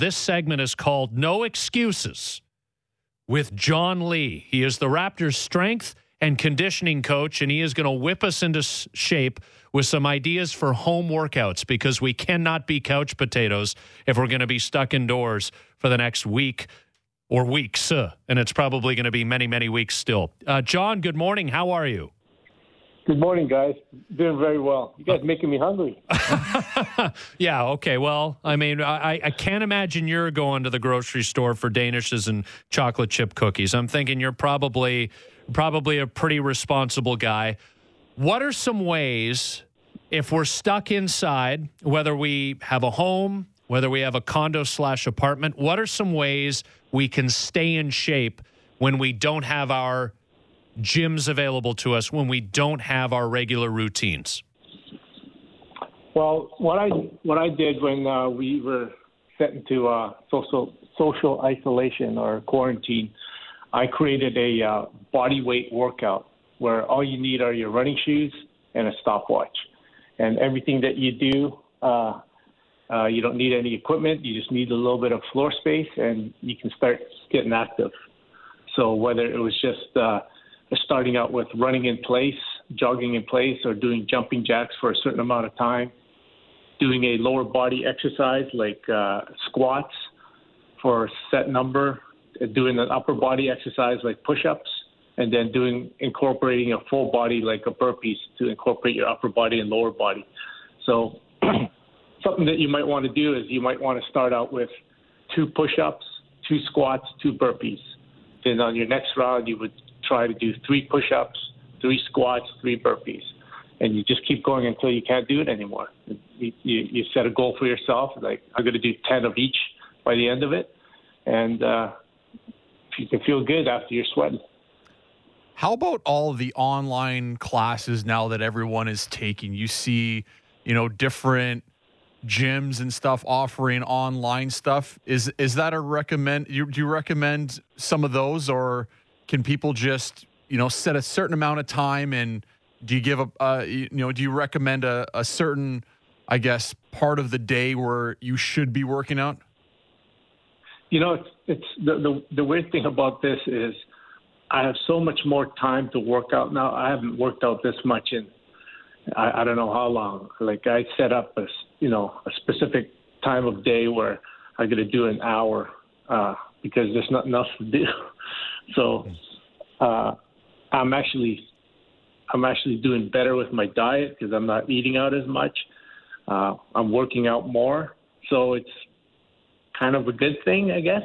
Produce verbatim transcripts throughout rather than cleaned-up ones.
This segment is called No Excuses with John Lee. He is the Raptors' strength and conditioning coach, and he is going to whip us into shape with some ideas for home workouts because we cannot be couch potatoes if we're going to be stuck indoors for the next week or weeks, uh, and it's probably going to be many, many weeks still. Uh, John, good morning. How are you? Good morning, guys. Doing very well. You guys making me hungry. Yeah, okay. Well, I mean, I, I can't imagine you're going to the grocery store for Danishes and chocolate chip cookies. I'm thinking you're probably probably a pretty responsible guy. What are some ways, if we're stuck inside, whether we have a home, whether we have a condo slash apartment, what are some ways we can stay in shape when we don't have our gyms available to us, when we don't have our regular routines? Well, what I what I did when uh, we were set into uh, social social isolation or quarantine, I created a uh, body weight workout where all you need are your running shoes and a stopwatch, and everything that you do, uh, uh, you don't need any equipment. You just need a little bit of floor space, and you can start getting active. So whether it was just uh, starting out with running in place, jogging in place, or doing jumping jacks for a certain amount of time, doing a lower body exercise like uh, squats for a set number, doing an upper body exercise like push-ups, and then doing incorporating a full body like a burpees to incorporate your upper body and lower body. So something that you might want to do is you might want to start out with two push-ups, two squats, two burpees. Then on your next round, you would try to do three push-ups, three squats, three burpees. And you just keep going until you can't do it anymore. You, you, you set a goal for yourself, like I'm going to do ten of each by the end of it. And uh, you can feel good after you're sweating. How about all the online classes now that everyone is taking? You see, you know, different gyms and stuff offering online stuff. Is is that a recommend? You, do you recommend some of those, or can people just, you know, set a certain amount of time? And do you give a, uh, you know, do you recommend a, a certain, I guess, part of the day where you should be working out? You know, it's, it's the, the the weird thing about this is I have so much more time to work out now. I haven't worked out this much in I, I don't know how long. Like I set up a you know a specific time of day where I'm going to do an hour uh, because there's nothing else to do. So uh, I'm actually I'm actually doing better with my diet because I'm not eating out as much. Uh, I'm working out more, so it's kind of a good thing, I guess.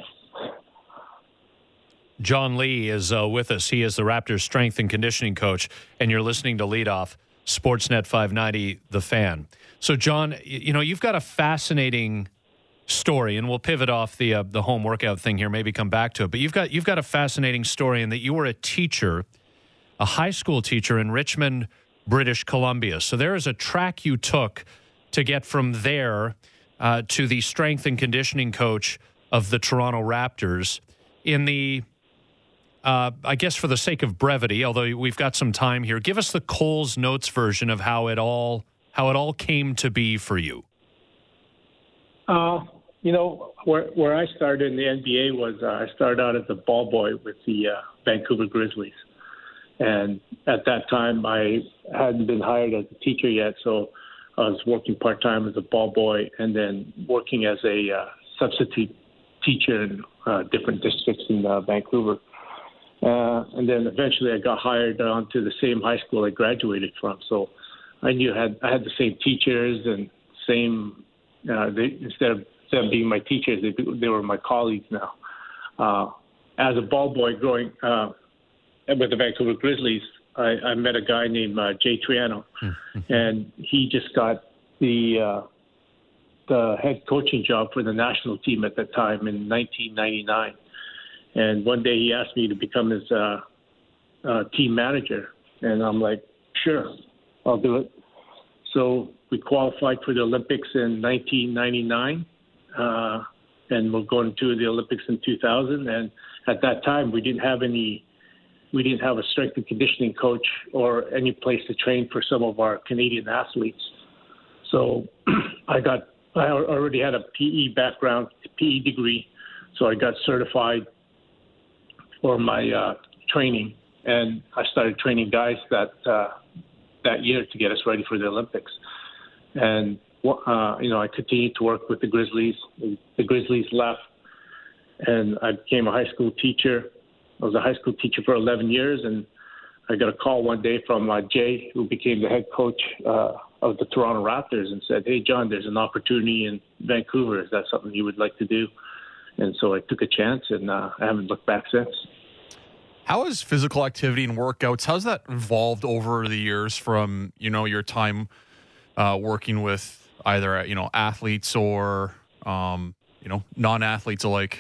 John Lee is uh, with us. He is the Raptors strength and conditioning coach, and you're listening to Lead Off, Sportsnet five ninety, The Fan. So, John, you know, you've got a fascinating story, and we'll pivot off the uh, the home workout thing here, maybe come back to it. But you've got you've got a fascinating story in that you were a teacher, a high school teacher in Richmond, British Columbia. So there is a track you took to get from there uh, to the strength and conditioning coach of the Toronto Raptors. In the, uh, I guess for the sake of brevity, although we've got some time here, give us the Coles Notes version of how it all how it all came to be for you. Uh, you know, where where I started in the N B A was uh, I started out as a ball boy with the uh, Vancouver Grizzlies. And at that time, I hadn't been hired as a teacher yet, so I was working part-time as a ball boy and then working as a uh, substitute teacher in uh, different districts in uh, Vancouver. Uh, and then eventually I got hired onto the same high school I graduated from. So I knew I had, I had the same teachers and same, uh, they, instead of them being my teachers, they, they were my colleagues now. Uh, as a ball boy growing uh, with the Vancouver Grizzlies, I, I met a guy named uh, Jay Triano, mm-hmm. and he just got the uh, the head coaching job for the national team at that time in nineteen ninety-nine. And one day he asked me to become his uh, uh, team manager, and I'm like, sure, I'll do it. So we qualified for the Olympics in nineteen ninety-nine, uh, and we're going to the Olympics in two thousand. And at that time, we didn't have any. We didn't have a strength and conditioning coach or any place to train for some of our Canadian athletes. So I got I already had a P E background, P E degree, so I got certified for my uh, training, and I started training guys that uh, that year to get us ready for the Olympics. And uh, you know, I continued to work with the Grizzlies. The Grizzlies left, and I became a high school teacher. I was a high school teacher for eleven years, and I got a call one day from uh, Jay, who became the head coach uh, of the Toronto Raptors, and said, "Hey, John, there's an opportunity in Vancouver. Is that something you would like to do?" And so I took a chance, and uh, I haven't looked back since. How has physical activity and workouts, how's that evolved over the years from, you know, your time uh, working with either, you know, athletes or, um, you know, non-athletes alike?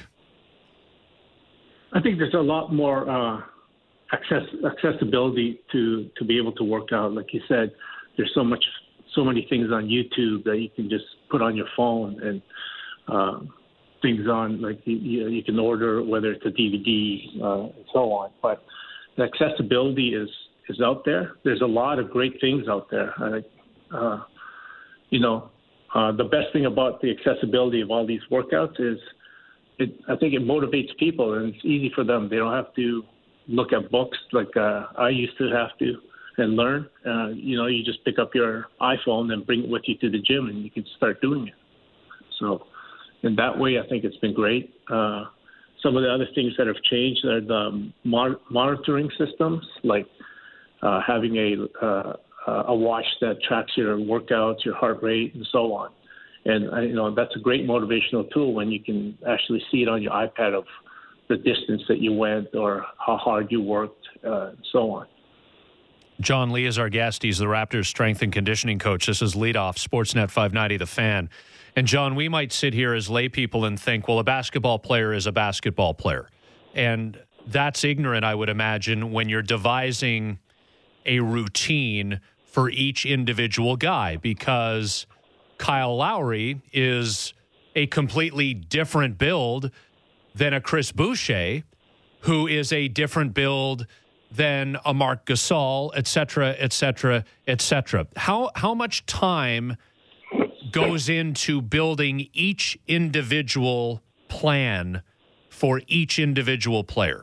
I think there's a lot more uh, access accessibility to, to be able to work out. Like you said, there's so much, so many things on YouTube that you can just put on your phone, and uh, things on, like you, you can order, whether it's a D V D uh, and so on. But the accessibility is, is out there. There's a lot of great things out there. Uh, uh, you know, uh, the best thing about the accessibility of all these workouts is it, I think it motivates people, and it's easy for them. They don't have to look at books like uh, I used to have to and learn. Uh, you know, you just pick up your iPhone and bring it with you to the gym, and you can start doing it. So in that way, I think it's been great. Uh, some of the other things that have changed are the mon- monitoring systems, like uh, having a uh, a watch that tracks your workouts, your heart rate, and so on. And uh, you know, that's a great motivational tool when you can actually see it on your iPad of the distance that you went or how hard you worked, uh, and so on. John Lee is our guest. He's the Raptors strength and conditioning coach. This is Leadoff, Sportsnet five ninety, The Fan. And, John, we might sit here as lay people and think, well, a basketball player is a basketball player. And that's ignorant, I would imagine, when you're devising a routine for each individual guy, because Kyle Lowry is a completely different build than a Chris Boucher, who is a different build than a Marc Gasol, et cetera, et cetera, et cetera. How, how much time goes into building each individual plan for each individual player?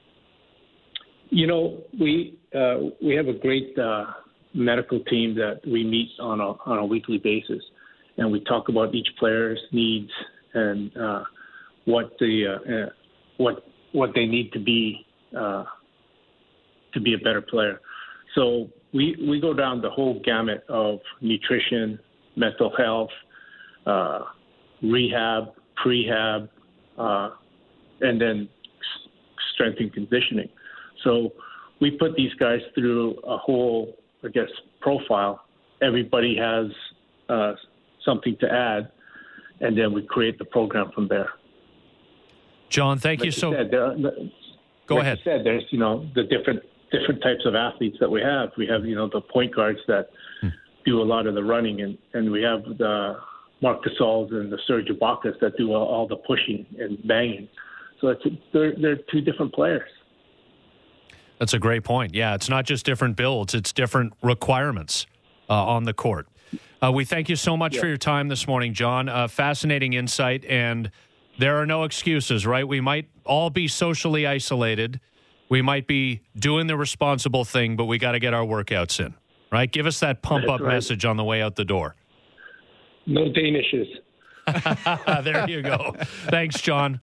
You know, we uh, we have a great uh, medical team that we meet on a on a weekly basis, and we talk about each player's needs and uh, what the uh, uh, what what they need to be uh, to be a better player. So we we go down the whole gamut of nutrition, mental health, uh, rehab, prehab, uh, and then strength and conditioning. So we put these guys through a whole, I guess, profile. Everybody has uh, something to add, and then we create the program from there. John, thank like you so. Said, there are, Go like ahead. You said, there's you know the different different types of athletes that we have. We have you know the point guards that hmm. do a lot of the running, and, and we have the Marc Gasols and the Serge Ibaka's that do all, all the pushing and banging. So it's they're they're two different players. That's a great point. Yeah, it's not just different builds; it's different requirements uh, on the court. Uh, we thank you so much yeah. for your time this morning, John. Uh, fascinating insight, and there are no excuses, right? We might all be socially isolated. We might be doing the responsible thing, but we got to get our workouts in, right? Give us that pump-up right. message on the way out the door. No Danishes. There you go. Thanks, John.